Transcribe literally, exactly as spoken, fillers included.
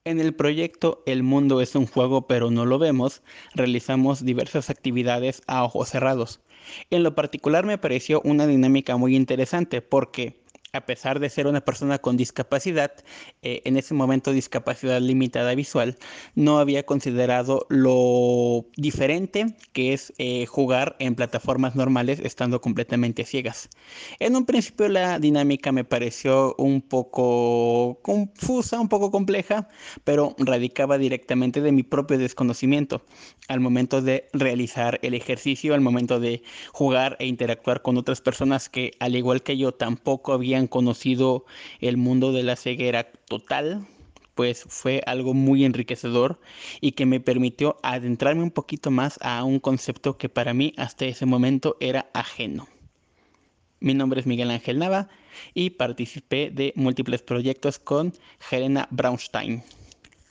En el proyecto El mundo es un juego pero no lo vemos, realizamos diversas actividades a ojos cerrados. En lo particular me pareció una dinámica muy interesante porque, a pesar de ser una persona con discapacidad, eh, en ese momento discapacidad limitada visual, no había considerado lo diferente que es eh, jugar en plataformas normales estando completamente ciegas. En un principio la dinámica me pareció un poco confusa, un poco compleja, pero radicaba directamente de mi propio desconocimiento al momento de realizar el ejercicio, al momento de jugar e interactuar con otras personas que, al igual que yo, tampoco habían conocido el mundo de la ceguera total. Pues fue algo muy enriquecedor y que me permitió adentrarme un poquito más a un concepto que para mí hasta ese momento era ajeno. Mi nombre es Miguel Ángel Nava y participé de múltiples proyectos con Helena Braunstein.